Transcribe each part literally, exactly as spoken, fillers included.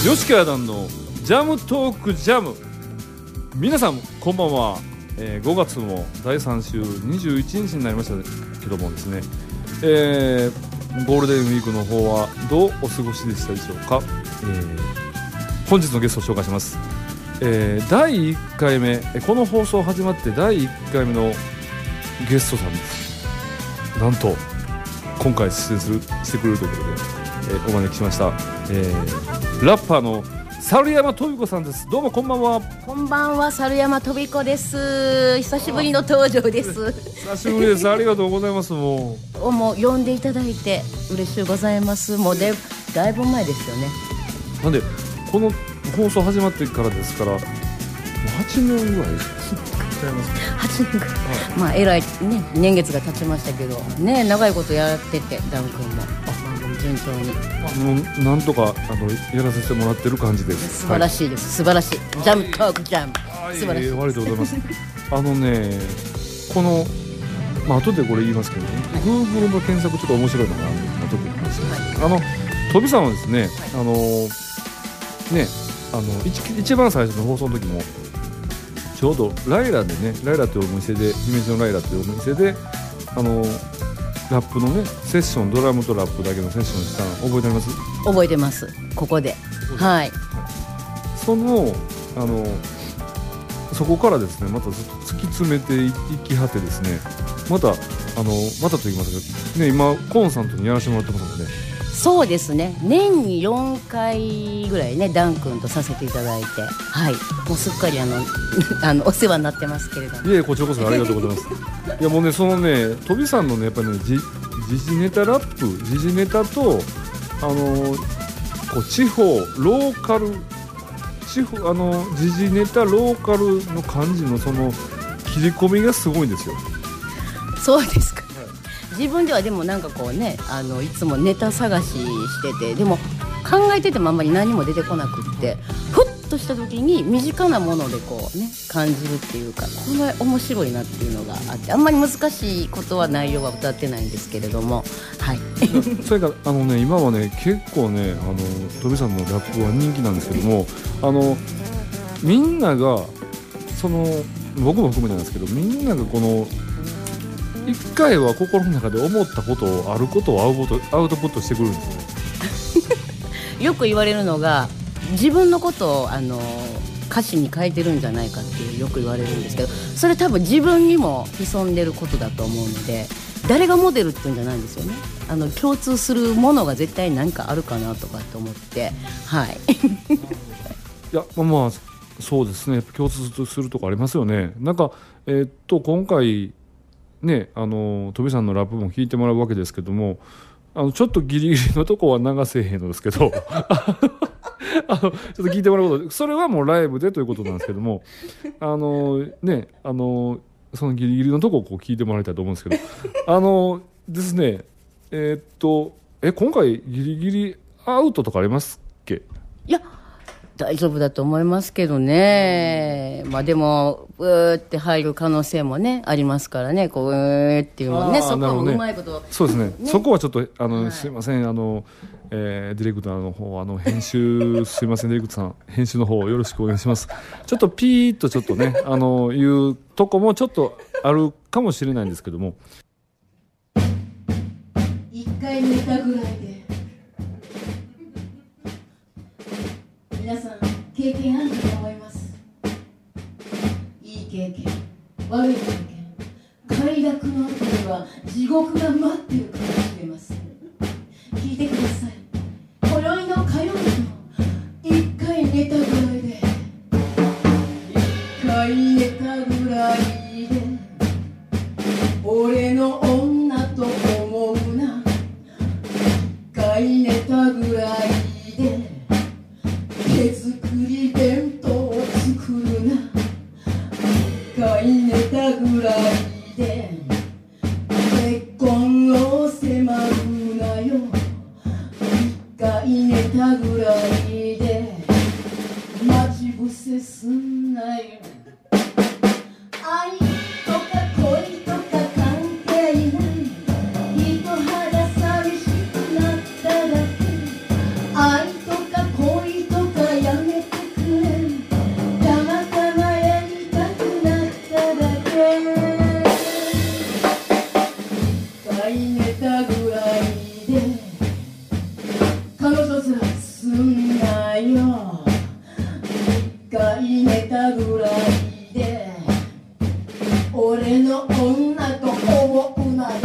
吉川段のジャムトークジャム。皆さんこんばんは、えー、ごがつもだいさん週にじゅういちにちになりましたけどもですね、えー、ゴールデンウィークの方はどうお過ごしでしたでしょうか。えー、本日のゲストを紹介します。えー、だいいっかいめ、この放送始まってだいいっかいめのゲストさんです。なんと今回出演するしてくれるということで、えー、お招きしました、えー、ラッパーの猿山飛子さんです。どうもこんばんは。 こんばんは、猿山飛子です。久しぶりの登場です。 久しぶりです。ありがとうございます。もうもう呼んでいただいて嬉しゅうございます。もうでだいぶ前ですよね。 なんでこの放送始まってからですからもうはちねんぐらいですか。 はちねんぐらい、はい、まあえらい、ね、年月が経ちましたけどね、長いことやっててダン君も番組順調にもうなんとかあのやらせてもらってる感じです。 素晴らしいです、はい、素晴らしいジャムトークジャム、素晴らしいです。 ありがとうございます。あのねこのまあ後でこれ言いますけどね、はい、Google の検索ちょっと面白いのが後で言いますけど、はい、あの飛びさんはですね、はい、あのねあの 一, 一番最初の放送の時もちょうどライラでね、ライラというお店で、姫路のライラというお店であのラップのねセッション、ドラムとラップだけのセッションしたの覚えてあります？ 覚えてます。ここで、はい、 そのあのそこからですねまたずっと突き詰めていきはってですね、またあのまたと言いますけど、ね、今コンさんとにやらせてもらってますので。 そうですね、年によんかいぐらいねダン君とさせていただいて、はい、もうすっかりあのあのお世話になってますけれども。 いえ、こちらこそありがとうございます。いやもうねそのね飛びさんのねやっぱりね時事ネタラップ、時事ネタとあのこう地方ローカル地方あの時事ネタローカルの感じのその切り込みがすごいんですよ。 そうですか。自分ではでもなんかこうね、あのいつもネタ探ししてて、でも考えててもあんまり何も出てこなくって、ふっとした時に身近なものでこうね感じるっていうか、これ面白いなっていうのがあって、あんまり難しいことは内容は歌ってないんですけれども、はい。 それからあのね今はね結構ねあの飛びさんのラップは人気なんですけども、あのみんながその僕も含めてなんですけど、みんながこの一回は心の中で思ったことをあることをアウトアウトプットしてくるんですよ。 よく言われるのが自分のことをあの歌詞に変えてるんじゃないかっていうよく言われるんですけど、それ多分自分にも潜んでることだと思うので、誰がモデルっていうんじゃないんですよね。あの共通するものが絶対何かあるかなとかって思って、はい。 いやまあそうですね、共通するとこありますよね。なんかえー、っと今回ね、あの飛びさんのラップも聞いてもらうわけですけども、あのちょっとギリギリのとこは流せへんのですけどあのちょっと聞いてもらうこと、それはもうライブでということなんですけども、あのねあのそのギリギリのとこをこう聞いてもらいたいと思うんですけど、あのですねえー、っとえ今回ギリギリアウトとかありますっけ？ いや大丈夫だと思いますけどね。まあでもうーって入る可能性もねありますからね、こううーっていうのね、そこもうまいこと、ね、 そうですね、ね、そこはちょっとあの、はい、すいませんあの、えー、ディレクターの方あの編集すいませんディレクターさん編集の方よろしくお願いします。ちょっとピーッとちょっとねあのいうとこもちょっとあるかもしれないんですけども、 一回寝たぐらいで皆さん経験あると思います。いい経験、悪い経験、快楽の後には地獄が待っているかもしれません。聞いてください。今宵の火曜日の一回寝たぐらいで、一回寝たぐらいで俺の女と思うな、一回寝たぐらいで手作り弁当を作るな、一回寝たぐらいで結婚を迫るなよ、一回寝たぐらいで待ち伏せすんなよ。愛とか恋とか関係ない、一肌寂しくなっただけ。愛とか恋とかぞすんなよ、一回寝たぐらいで俺の女と思うなよ。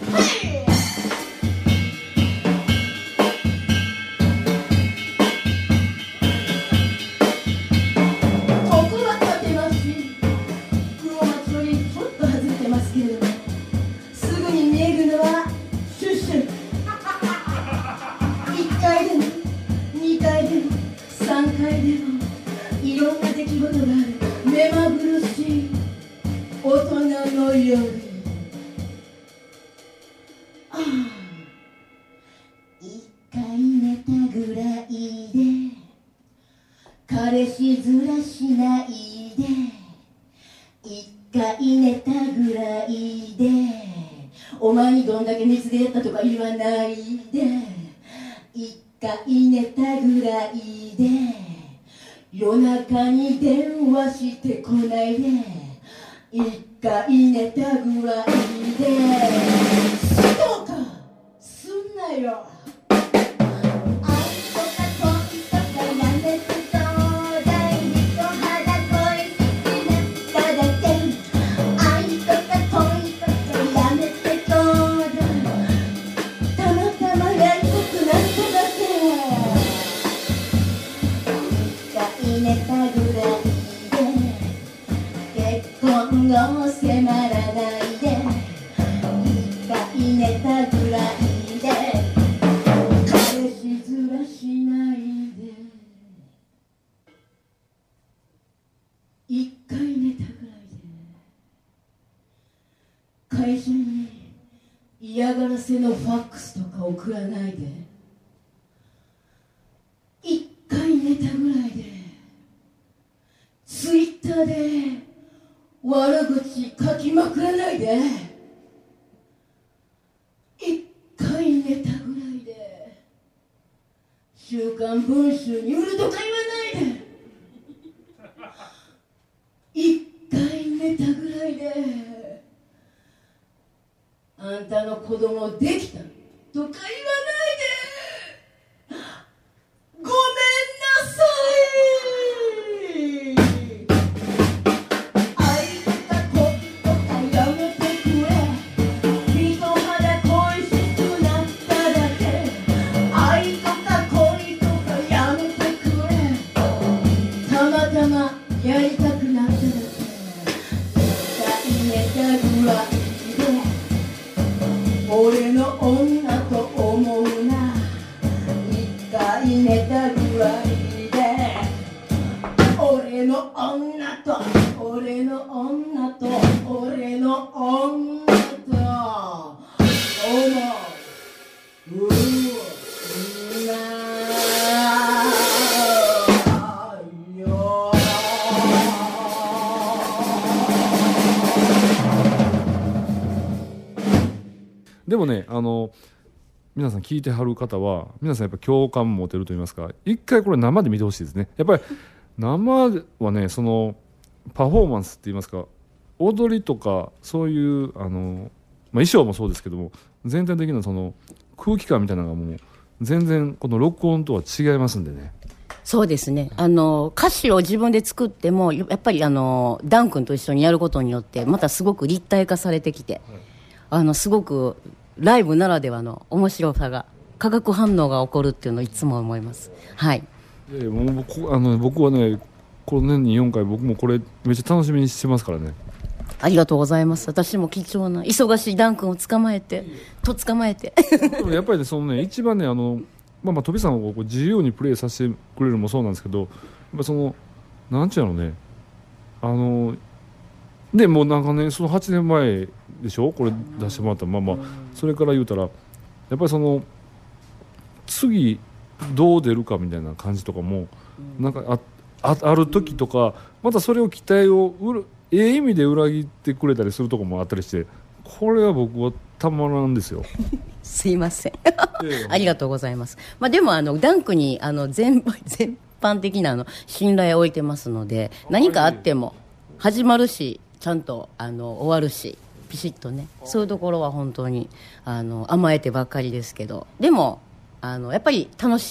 僕は立てまし黒松よりちょっと外れてますけれども、すぐに見えるのはシュッシュ。いっかいでもにかいでもさんかいでもいろんな出来事がある目まぐるしい大人の夜。ああ、一回寝たぐらいで彼氏ずらしないで、一回寝たぐらいでお前にどんだけ熱でやったとか言わないで、一回寝たぐらいで夜中に電話してこないで、一回寝たぐらいでストーカーすんなよ。迫らないで一回寝たぐらいで彼氏ずらしないで、一回寝たぐらいで会社に嫌がらせのファックスとか送らないで、一回寝たぐらいでツイッターで悪口書きまくらないで、一回寝たぐらいで週刊文春に売るとか言わないで、一回寝たぐらいであんたの子供できたとか言わないで、ごめんなさい。やりたくなっただけ、一回寝たぐらいで俺の女と思うな、一回寝たぐらいで俺の女と俺の女と俺の女と思うな。 でもね、あの皆さん聞いてはる方は皆さんやっぱ共感持てると言いますか、一回これ生で見てほしいですね。やっぱり生はね、そのパフォーマンスって言いますか、踊りとかそういうあの、まあ、衣装もそうですけども、全体的なその空気感みたいなのがもう全然この録音とは違いますんでね。 そうですね、あの歌詞を自分で作ってもやっぱりあのダン君と一緒にやることによってまたすごく立体化されてきて、はい、あのすごくライブならではの面白さが、化学反応が起こるっていうのをいつも思います。はい。 えー、もう僕あの僕はね、この年によんかい僕もこれめっちゃ楽しみにしてますからね。 ありがとうございます。私も貴重な忙しいダン君を捕まえてと捕まえてやっぱりね、そのね一番ね、あのまあまあ飛びさんをこう自由にプレイさせてくれるのもそうなんですけど、やっぱそのなんちゅうのね、あのでもうなんかね、そのはちねんまえでしょ、これ出してもらった、まあまあそれから言うたらやっぱりその次どう出るかみたいな感じとかもなんか あ, あ, ある時とか、またそれを期待をええ意味で裏切ってくれたりするとこもあったりして、これは僕はたまらんですよすいませんありがとうございます。まあ、でもあのダンクにあの 全, 全般的なあの信頼を置いてますので、何かあっても始まるしちゃんとあの終わるしピシッとね、そういうところは本当にあの甘えてばっかりですけど、でもあのやっぱり楽しい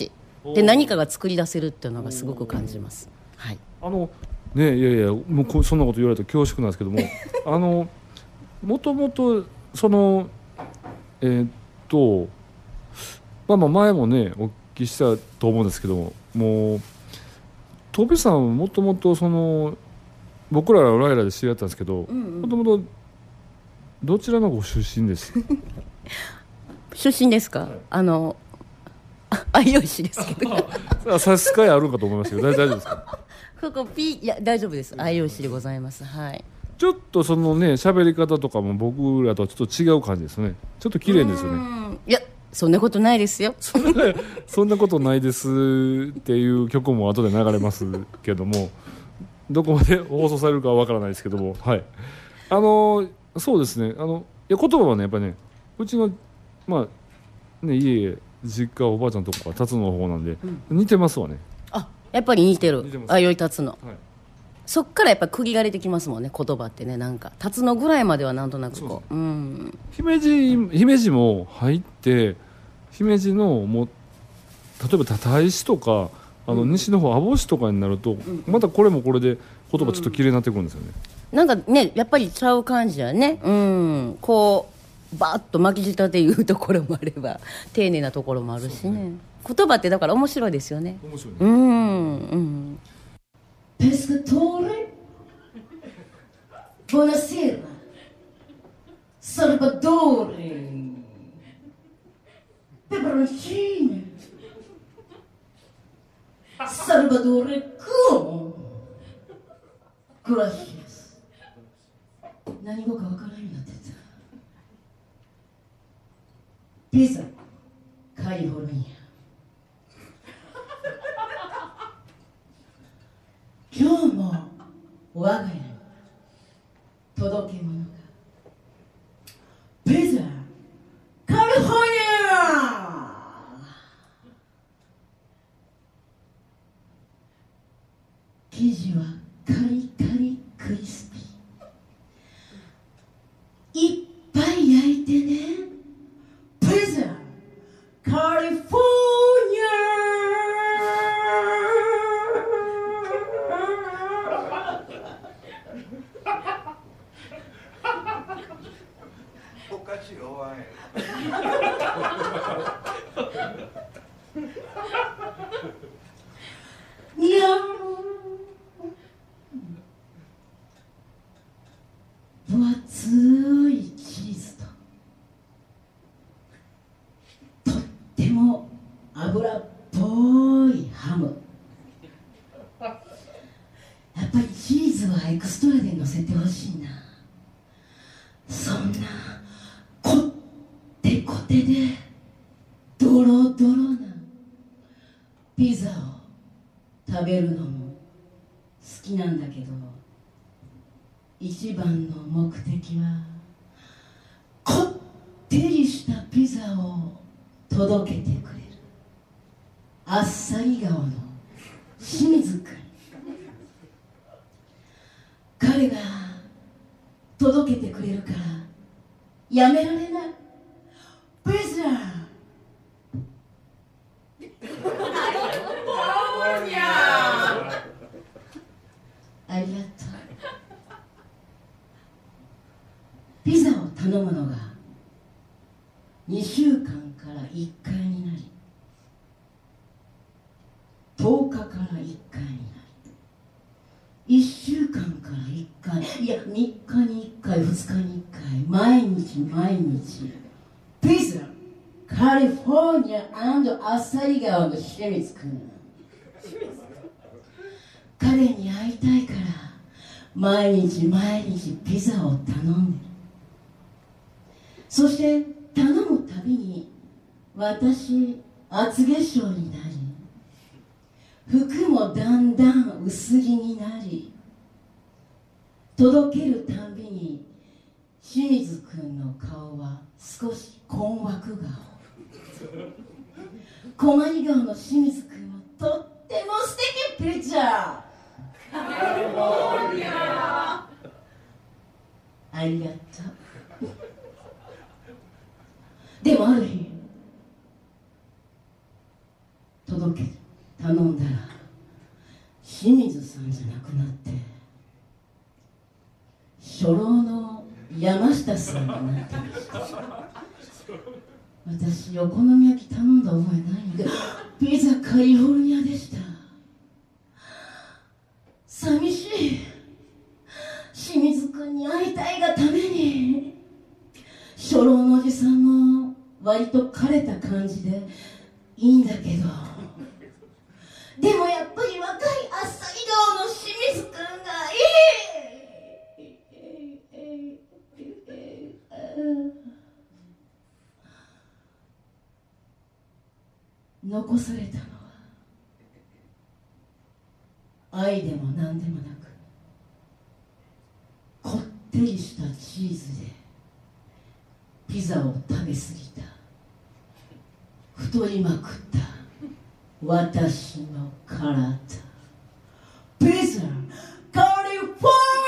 で何かが作り出せるっていうのがすごく感じます。はい、 あのねいやいやもうこそんなこと言われると恐縮なんですけどもあのもともとそのえー、っとまあまあ前もねお聞きしたと思うんですけども、もう戸辺さんもともとその僕らはライラで知り合ったんですけど、もともとどちらのご出身です出身ですか、はい、あの相生市ですけど差し支えあるんかと思いましたけど大丈夫ですかここ P いや大丈夫です、相生市でございます。はい、 ちょっとそのね喋り方とかも僕らとはちょっと違う感じですね。ちょっと綺麗ですよね。 いやそんなことないですよそんなことないですっていう曲も後で流れますけども、どこまで放送されるかはわからないですけども、はい、あのそうですね、あのいや言葉はねやっぱりねうちのまあね家実家おばあちゃんのとこは辰野の方なんで、うん、似てますわね。 あやっぱり似てる、あよい辰野、はい、そっからやっぱ釘が出てきますもんね、言葉ってね。なんか辰野ぐらいまではなんとなくこう、うん、 姫路姫路も入って姫路のもう例えば多石とかあの西の方網干とかになると、うん、またこれもこれで言葉ちょっと綺麗になってくるんですよね、 うん、なんかねやっぱりちゃう感じやね、うん、こうバーッと巻き舌で言うところもあれば丁寧なところもあるし ね, ね言葉ってだから面白いですよね。 面白いね、 うんうん。 Pescatore buonasera Salvatore peperoncino Salvatore come gracias 何語かわからんようになってた。ピザカリフォルニア今日も我が家に届け物がピザカリフォルニア。生地はカリカリクリスピーいっぱい焼いてね。ピザカリフォルニおかしいおわんやいや分厚いチーズととっても油っぽいハム、やっぱりチーズはエクストラで乗せてほしいな。そんなこってこてでドロドロなピザを食べるのも好きなんだけど、一番の目的はこってりしたピザを届けてくれるあっさり顔の清水君、彼が届けてくれるからやめられない。ピザありがとう。ピザを頼むのがにしゅうかんからいっかいになり、とおかからいっかいになり、いっしゅうかんからいっかい、いやみっかにいっかい、ふつかにいっかい、毎日毎日ピザカリフォルニアアッサリ川の清水君、彼に会いたいから毎日毎日ピザを頼んでる。そして頼むたびに私厚化粧になり、服もだんだん薄着になり、届けるたびに清水君の顔は少し困惑顔、困り顔の清水君はとっても素敵ピザカリフォルニアありがとう。でもある日届け頼んだら清水さんじゃなくなって初老の山下さんになってました。私お好み焼き頼んだ覚えないんでピザカリフォルニアでした。寂しい。清水君に会いたいがために初老のおじさんも割と枯れた感じでいいんだけど、でもやっぱり若いあっさり顔の清水君がいい。残されたのは愛でも何でもなくこってりしたチーズでピザを食べ過ぎた太りまくった私の体。ピザカリフォルニ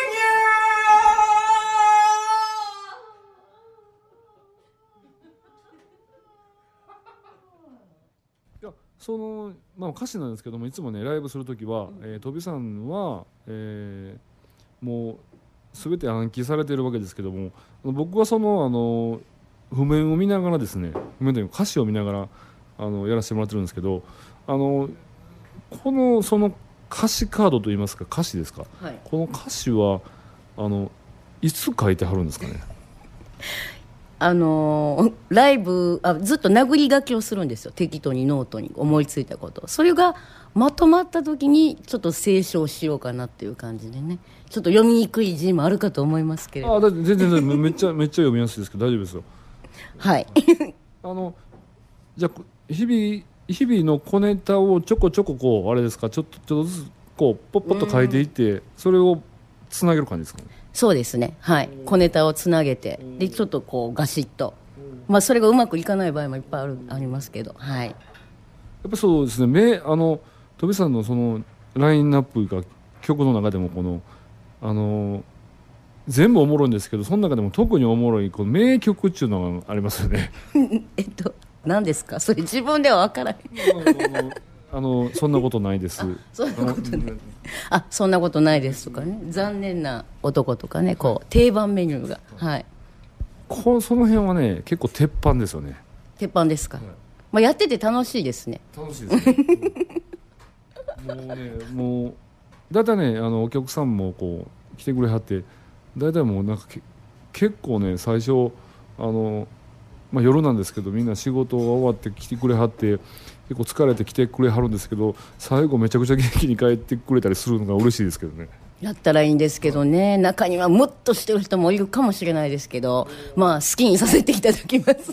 いやその、まあ、歌詞なんですけどもいつもねライブするときは、えー、飛びさんは、えー、もう全て暗記されているわけですけども僕はそのあの譜面を見ながらですね譜面というか歌詞を見ながらあのやらせてもらってるんですけどあのこのその歌詞カードといいますか歌詞ですか、はい、この歌詞はあのいつ書いてはるんですかね。 あのー、ライブあずっと殴り書きをするんですよ。適当にノートに思いついたこと、それがまとまった時にちょっと清書しようかなっていう感じでね、ちょっと読みにくい字もあるかと思いますけれど。 あだ全然全然めっちゃめっちゃ読みやすいですけど大丈夫ですよ。 はいあのじゃあ日々日々の小ネタをちょこちょここうあれですかちょっとちょっとずつこうポッポッと書いていってそれをつなげる感じですかね。 そうですね、はい、小ネタをつなげてでちょっとこうガシッと、まあ、それがうまくいかない場合もいっぱいあるありますけど、はい、やっぱりそうですねめあの飛さんのそのラインナップが曲の中でもこのあの全部おもろいんですけどその中でも特におもろいこの名曲っていうのがありますよねえっと何ですかそれ自分では分からないあのそんなことないですそんなことないあそんなことないですとかね残念な男とかねこう定番メニューが、はい、 こその辺はね結構鉄板ですよね。 鉄板ですか、はいまあ、やってて楽しいですね。 楽しいですねもうねもうだいたいねあのお客さんもこう来てくれはってだいたいもうなんかけ結構ね最初あの、まあ、夜なんですけどみんな仕事が終わって来てくれはって結構疲れて来てくれはるんですけど最後めちゃくちゃ元気に帰ってくれたりするのが嬉しいですけどね。 やったらいいんですけどね、はい、中にはムッとしてる人もいるかもしれないですけど、まあ好きにさせていただきます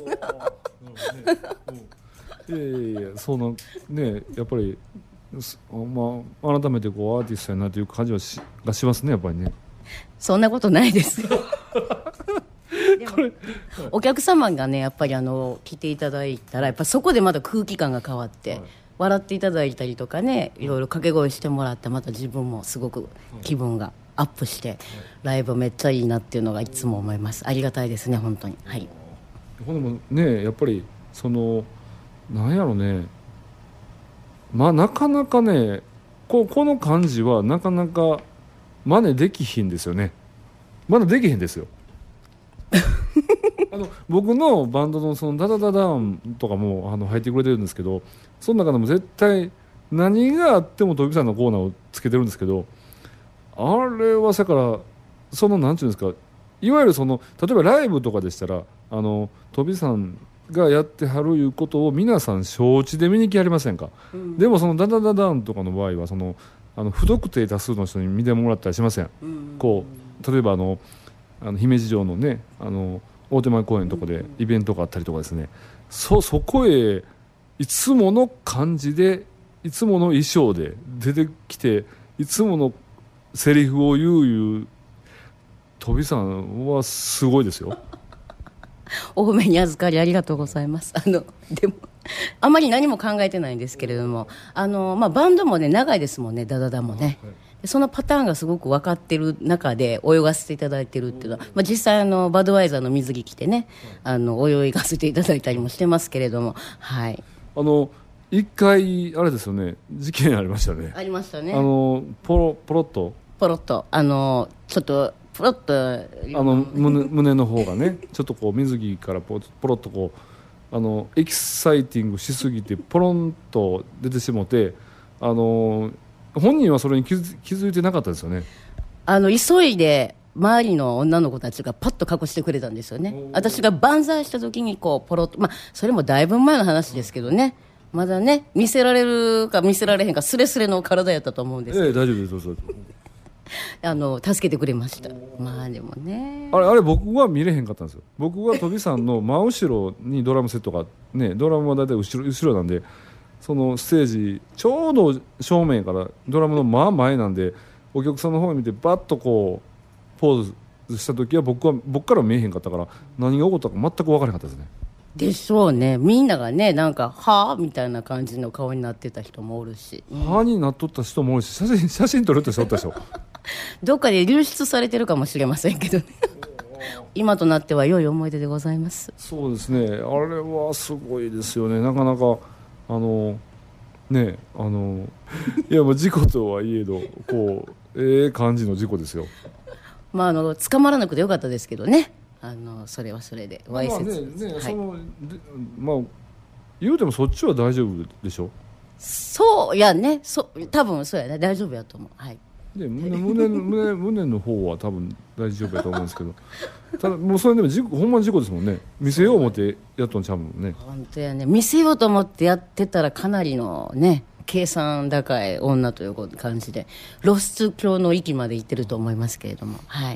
いやいやいやそのねやっぱり、まあ、改めてこうアーティストやなという感じは し, がしますねやっぱりね。 そんなことないですよでもお客様がねやっぱりあの来ていただいたらやっぱそこでまた空気感が変わって、はい、笑っていただいたりとかねいろいろ掛け声してもらってまた自分もすごく気分がアップして、はい、ライブめっちゃいいなっていうのがいつも思います。ありがたいですね本当に。はい。 でもねやっぱりそのなんやろねまあなかなかね こ, この感じはなかなか真似できひんですよね。まだできへんですよあの僕のバンドのそのダダダダンとかもあの入ってくれてるんですけどその中でも絶対何があっても飛びさんのコーナーをつけてるんですけどあれはさからそのなんていうんですかいわゆるその例えばライブとかでしたらあの飛びさんがやってはるいうことを皆さん承知で見に来はりませんか、うん、でもそのダダダダンとかの場合はそのあの不特定多数の人に見てもらったりしません、うん、こう例えばあのあの姫路城のねあの大手前公園のとこでイベントがあったりとかですね、うん、そ, そこへいつもの感じでいつもの衣装で出てきていつものセリフを言ういう飛びさんはすごいですよ多めに預かりありがとうございます。あのでもあまり何も考えてないんですけれどもあの、まあ、バンドもね長いですもんねダダダもね、はい、そのパターンがすごく分かってる中で泳がせていただいてるっていうのは、まあ、実際あのバドワイザーの水着着てねあの泳がせていただいたりもしてますけれども、はい、 あの一回あれですよね、事件ありましたね。 ありましたね。 あのポロポロっとポロッとあのちょっとポロッとあの胸, 胸の方がねちょっとこう水着からポポロッとこうあのエキサイティングしすぎてポロンと出てしもて、あの本人はそれに気づ気づいてなかったですよね。 あの急いで周りの女の子たちがパッと隠してくれたんですよね。私が万歳した時にこうポロッと、まあそれもだいぶ前の話ですけどね、まだね見せられるか見せられへんかスレスレの体やったと思うんですけど、 ええ大丈夫です。そうそうあの助けてくれました。まあでもね、 あれあれ僕は見れへんかったんですよ。僕は飛びさんの真後ろにドラムセットがね、ドラムはだいたい後ろ後ろなんで、そのステージちょうど正面からドラムの真前なんで、お客さんの方を見てバッとこうポーズした時は僕は僕からは見えへんかったから、何が起こったか全く分からなかったですね。 でしょうね。みんながねなんかはあみたいな感じの顔になってた人もおるし、 歯になっとった人もおるし、写真写真撮るって人おったでしょ。 どっかで流出されてるかもしれませんけどね今となっては良い思い出でございます。 そうですね、あれはすごいですよね。なかなかあのねあのいやまあ事故とはいえどこうええ感じの事故ですよ。 まああの捕まらなくてよかったですけどね、あのそれはそれでわいせつ、 まあねね、 はい、 そのでまあ言うてもそっちは大丈夫でしょ。 そうやね、そ多分そうやね、大丈夫やと思う。はいで 胸, 胸, 胸, 胸の方は多分大丈夫やと思うんですけど、ただもうそれでも事故ほんまに事故ですもんね。見せよう思ってやっとんちゃうもんね。 本当やね、見せようと思ってやってたらかなりのね計算高い女という感じで露出狂の域まで行ってると思いますけれども、はい。